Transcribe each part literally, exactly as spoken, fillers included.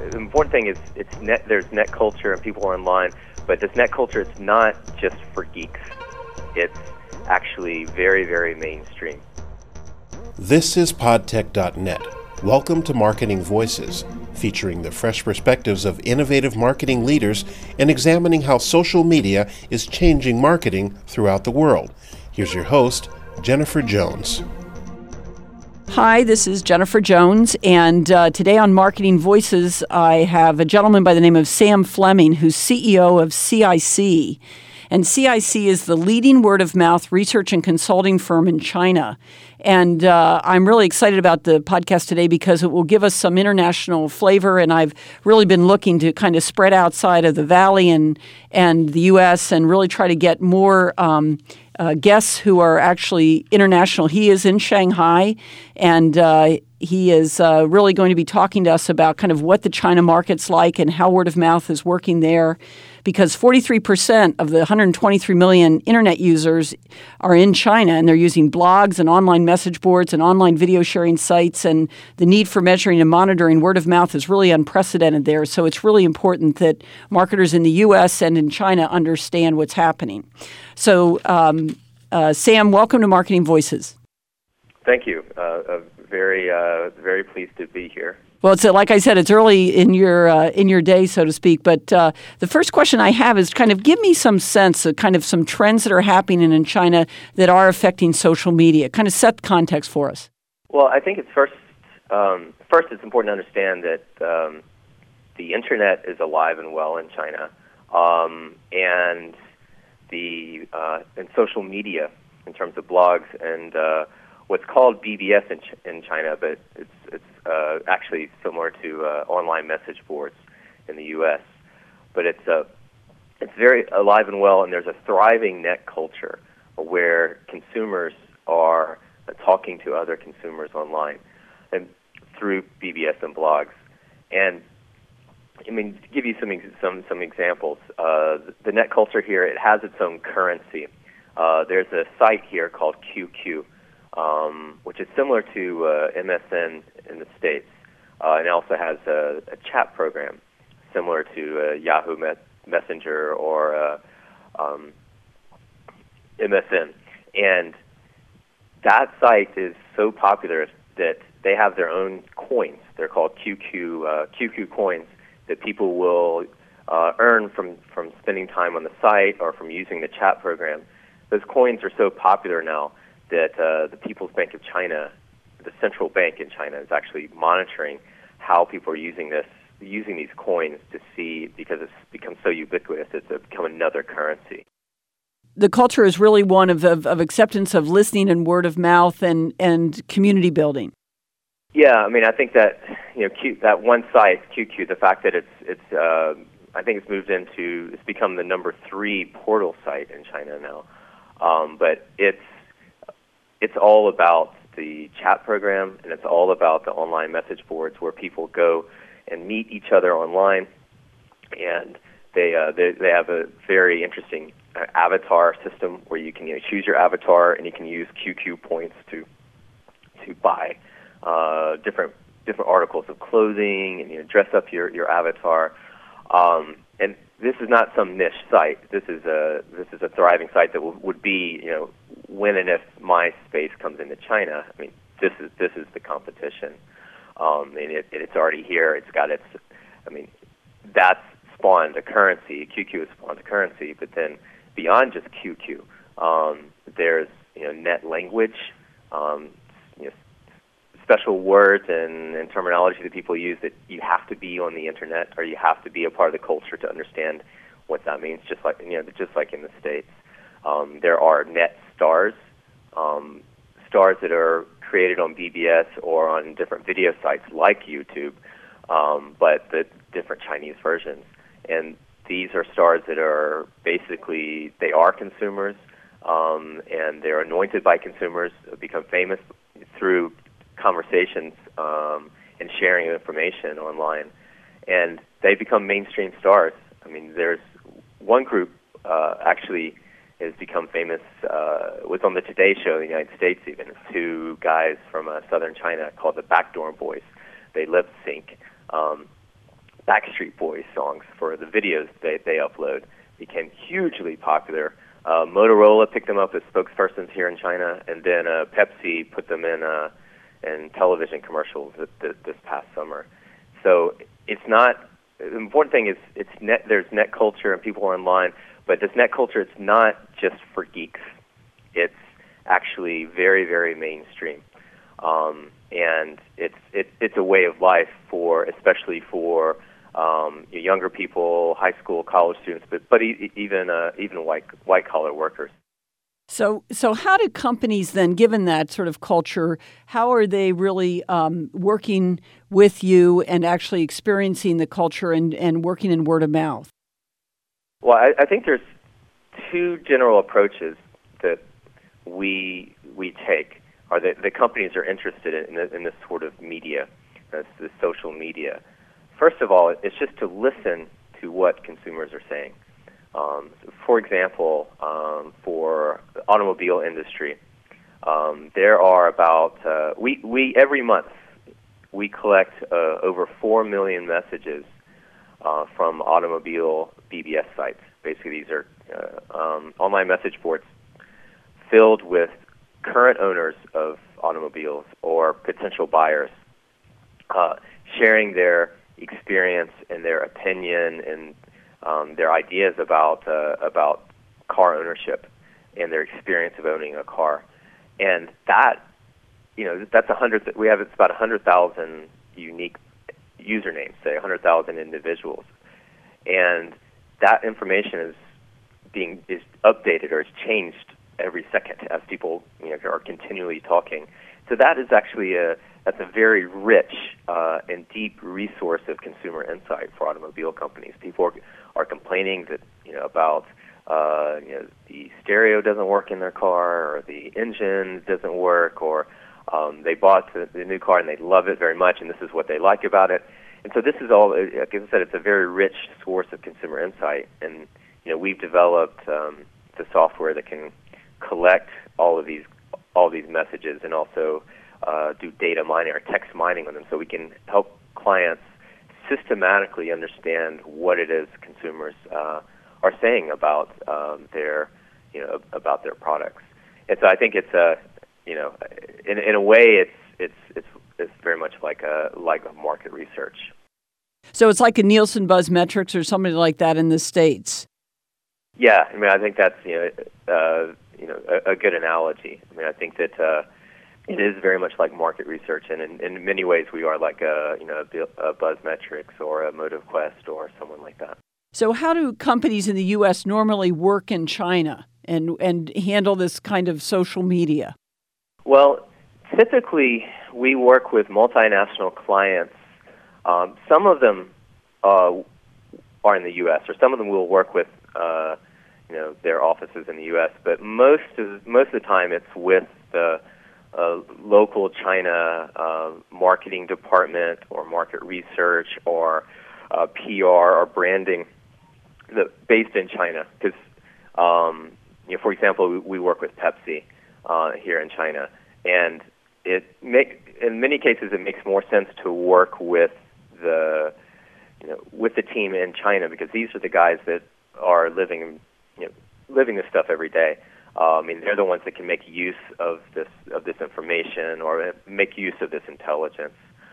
the important thing is it's net. There's net culture and people are online, but this net culture is not just for geeks. It's actually very, very mainstream. This is podtech dot net. Welcome to Marketing Voices, featuring the fresh perspectives of innovative marketing leaders and examining how social media is changing marketing throughout the world. Here's your host, Jennifer Jones. Hi, this is Jennifer Jones, and uh, today on Marketing Voices, I have a gentleman by the name of Sam Fleming, who's C E O of C I C. And C I C is the leading word-of-mouth research and consulting firm in China. And uh, I'm really excited about the podcast today because it will give us some international flavor, and I've really been looking to kind of spread outside of the Valley and, and the U S and really try to get more um, uh, guests who are actually international. He is in Shanghai, and uh, he is uh, really going to be talking to us about kind of what the China market's like and how word-of-mouth is working there. Because forty-three percent of the one hundred twenty-three million internet users are in China, and they're using blogs and online message boards and online video sharing sites, and the need for measuring and monitoring word of mouth is really unprecedented there. So it's really important that marketers in the U S and in China understand what's happening. So um, uh, Sam, welcome to Marketing Voices. Thank you. Uh, uh, very, uh, very pleased to be here. Well, it's like I said, it's early in your uh, in your day, so to speak. But uh, the first question I have is kind of give me some sense of kind of some trends that are happening in China that are affecting social media. Kind of set the context for us. Well, I think it's first um, first it's important to understand that um, the internet is alive and well in China, um, and the uh, and social media in terms of blogs and uh, what's called B B S in, Ch- in China, but it's it's uh, actually similar to uh, online message boards in the U S. But it's uh, it's very alive and well, and there's a thriving net culture where consumers are uh, talking to other consumers online and through B B S and blogs. And I mean, to give you some some some examples, uh, the net culture here, it has its own currency. Uh, there's a site here called Q Q. Um, which is similar to uh, M S N in the States, uh, and it also has a, a chat program similar to uh, Yahoo Met- Messenger or uh, um, M S N. And that site is so popular that they have their own coins. They're called Q Q uh, Q Q coins that people will uh, earn from, from spending time on the site or from using the chat program. Those coins are so popular now that uh, the People's Bank of China, the central bank in China, is actually monitoring how people are using this, using these coins to see, because it's become so ubiquitous, it's become another currency. The culture is really one of, of, of acceptance of listening and word of mouth and, and community building. Yeah, I mean, I think that you know Q, that one site, Q Q, the fact that it's it's uh, I think it's moved into, it's become the number three portal site in China now, um, but it's It's all about the chat program, and it's all about the online message boards where people go and meet each other online, and they uh, they, they have a very interesting uh, avatar system where you can you know, choose your avatar, and you can use Q Q points to to buy uh, different different articles of clothing, and you know, dress up your your avatar. Um, and this is not some niche site. This is a this is a thriving site that will, would be you know when and if MySpace comes into China. I mean, this is this is the competition, um, and it, it's already here. It's got its. I mean, that's spawned a currency. Q Q has spawned a currency, but then beyond just Q Q, um, there's you know net language. Um, you know, special words and, and terminology that people use that you have to be on the internet or you have to be a part of the culture to understand what that means. Just like you know, just like in the States, um, there are net stars, um, stars that are created on B B S or on different video sites like YouTube, um, but the different Chinese versions. And these are stars that are basically they are consumers, um, and they're anointed by consumers, become famous through conversations um, and sharing of information online, and they become mainstream stars. I mean, there's one group uh, actually has become famous, uh, was on the Today Show in the United States even, two guys from uh, southern China called the Backdoor Boys. They lip sync um, Backstreet Boys songs for the videos they, they upload became hugely popular. Uh, Motorola picked them up as spokespersons here in China, and then uh, Pepsi put them in uh, in television commercials th- th- this past summer. So it's not, the important thing is it's net, there's net culture and people are online, but this net culture, it's not just for geeks. It's actually very, very mainstream. Um, and it's it, it's a way of life for, especially for um, younger people, high school, college students, but but e- even uh, even white white collar workers. So, so how do companies then, given that sort of culture, how are they really um, working with you and actually experiencing the culture and, and working in word of mouth? Well, I, I think there's two general approaches that we we take, or that the companies are interested in, in, in this sort of media, this, this social media. First of all, it's just to listen to what consumers are saying. Um, for example, um, for the automobile industry, um, there are about uh, we we every month we collect uh, over four million messages uh, from automobile B B S sites. Basically, these are uh, um, online message boards filled with current owners of automobiles or potential buyers, uh, sharing their experience and their opinion and Um, their ideas about uh, about car ownership and their experience of owning a car, and that, you know, that's a hundred. We have it's about a hundred thousand unique usernames, say a hundred thousand individuals, and that information is being is updated or is changed every second as people, you know, are continually talking. So that is actually a that's a very rich uh, and deep resource of consumer insight for automobile companies. People are, are complaining that, you know, about uh, you know, the stereo doesn't work in their car, or the engine doesn't work, or um, they bought the, the new car and they love it very much, and this is what they like about it. And so this is all, like I said, it's a very rich source of consumer insight. And you know, we've developed um, the software that can collect all of these all these messages and also uh, do data mining or text mining on them, so we can help clients systematically understand what it is consumers uh, are saying about um, their, you know, about their products. And so I think it's a, you know, in in a way, it's it's it's it's very much like a like a market research. So it's like a Nielsen Buzz Metrics or something like that in the States. Yeah, I mean, I think that's, you know, uh, you know, a, a good analogy. I mean, I think that uh, it is very much like market research, and in, in many ways, we are like a, you know, a Buzz Metrics or a MotiveQuest or someone like that. So, how do companies in the U S normally work in China and and handle this kind of social media? Well, typically, we work with multinational clients. Um, some of them uh, are in the U S, or some of them will work with, uh, you know, their offices in the U S. But most of most of the time, it's with the uh, local China uh, marketing department or market research or uh, P R or branding that based in China. Because, um, you know, for example, we, we work with Pepsi uh, here in China, and it make in many cases it makes more sense to work with the you know with the team in China, because these are the guys that are living you know living this stuff every day. Uh, I mean, they're the ones that can make use of this of this information or make use of this intelligence.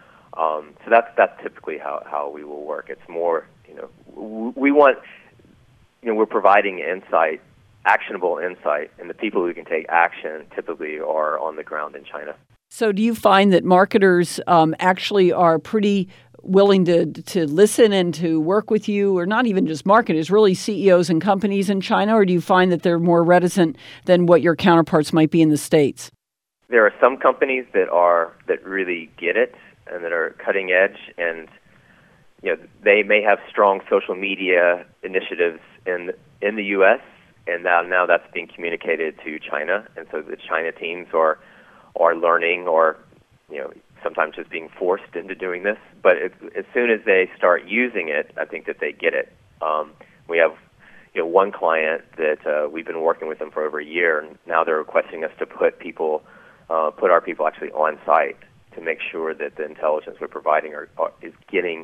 Um, so that's that's typically how, how we will work. It's more, you know, we want, you know, we're providing insight, actionable insight, and the people who can take action typically are on the ground in China. So do you find that marketers um, actually are pretty willing to to listen and to work with you, or not even just marketers, really C E Os and companies in China, or do you find that they're more reticent than what your counterparts might be in the States? There are some companies that are that really get it and that are cutting edge, and you know they may have strong social media initiatives in in the U S, and now now that's being communicated to China, and so the China teams are are learning, or you know sometimes just being forced into doing this. But it, as soon as they start using it, I think that they get it. Um, we have you know one client that uh, we've been working with them for over a year, and now they're requesting us to put people uh, put our people actually on site to make sure that the intelligence we're providing are, are, is getting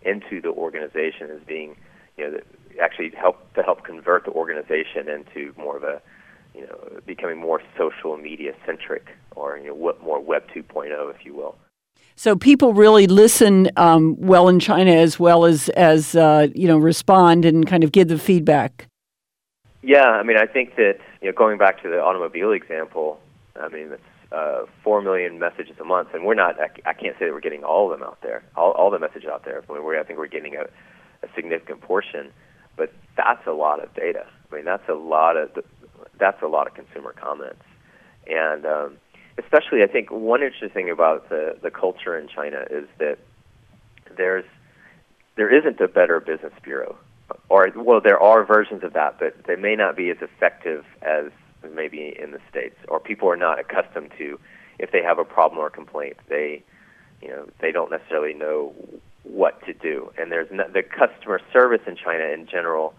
into the organization as being, you know, actually help to help convert the organization into more of a, you know, becoming more social media centric, or, you know, more Web two point oh, if you will. So people really listen um, well in China, as well as as uh, you know, respond and kind of give the feedback. Yeah, I mean, I think that, you know, going back to the automobile example, I mean, it's uh, four million messages a month, and we're not. I, I can't say that we're getting all of them out there, all all the messages out there. I mean, we're, I think we're getting a, a significant portion, but that's a lot of data. I mean, that's a lot of that's a lot of consumer comments, and um, especially, I think one interesting thing about the, the culture in China is that there's there isn't a better business bureau, or well, there are versions of that, but they may not be as effective as maybe in the States, or people are not accustomed to, if they have a problem or complaint, they you know they don't necessarily know what to do, and there's no, the customer service in China in general,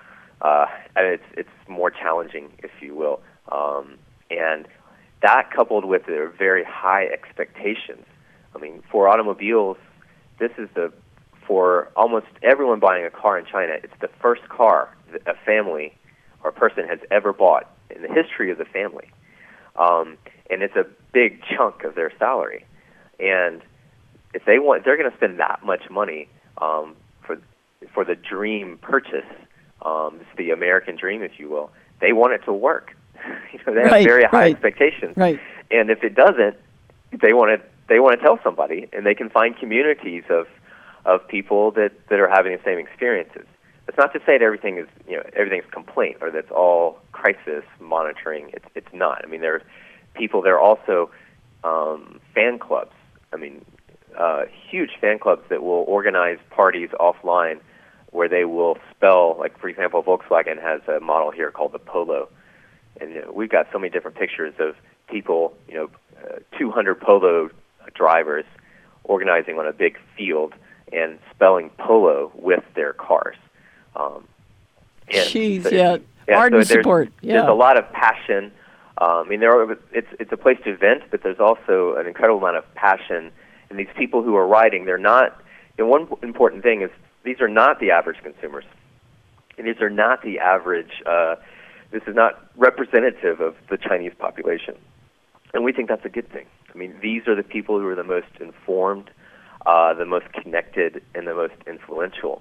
uh, it's it's more challenging, if you will, um, and that coupled with their very high expectations. I mean, for automobiles, this is the, for almost everyone buying a car in China, it's the first car that a family or a person has ever bought in the history of the family. Um, and it's a big chunk of their salary. And if they want, they're going to spend that much money um, for for the dream purchase, um, it's the American dream, if you will. They want it to work. You know, they have right, very high right, expectations, right. And if it doesn't, they want to they want to tell somebody, and they can find communities of of people that, that are having the same experiences. It's not to say that everything is you know everything's complaint or that's all crisis monitoring. It's it's not. I mean, there are people. There are also um, fan clubs. I mean, uh, huge fan clubs that will organize parties offline, where they will spell, like, for example, Volkswagen has a model here called the Polo. And you know, we've got so many different pictures of people, you know, uh, two hundred Polo drivers organizing on a big field and spelling Polo with their cars. Um, and Jeez, so, yeah, yeah, ardent so there's, support. Yeah. There's a lot of passion. Um, I mean, there are, it's it's a place to vent, but there's also an incredible amount of passion. And these people who are riding, they're not. You know, one important thing is these are not the average consumers, and these are not the average. Uh, This is not representative of the Chinese population, and we think that's a good thing. I mean, these are the people who are the most informed, uh, the most connected, and the most influential.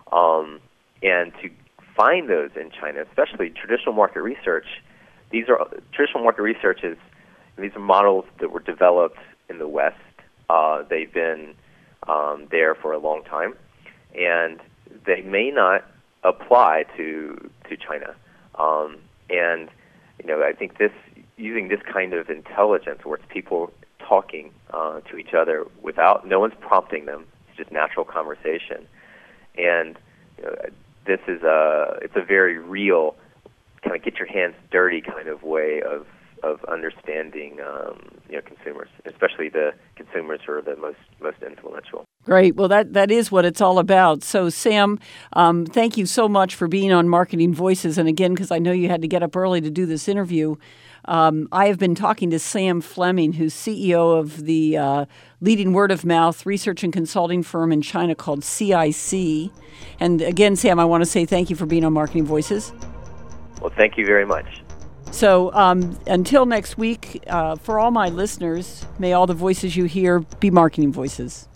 Um, and to find those in China, especially traditional market research, these are traditional market research is these are models that were developed in the West. Uh, they've been um, there for a long time, and they may not apply to to China. Um, and, you know, I think this, using this kind of intelligence where it's people talking uh, to each other without, no one's prompting them, it's just natural conversation. And, you know, this is a, it's a very real, kind of get your hands dirty kind of way of, of understanding, um, you know, consumers, especially the consumers who are the most, most influential. Great. Well, that, that is what it's all about. So, Sam, um, thank you so much for being on Marketing Voices. And again, because I know you had to get up early to do this interview, um, I have been talking to Sam Fleming, who's C E O of the uh, leading word-of-mouth research and consulting firm in China called C I C. And again, Sam, I want to say thank you for being on Marketing Voices. Well, thank you very much. So um, until next week, uh, for all my listeners, may all the voices you hear be marketing voices.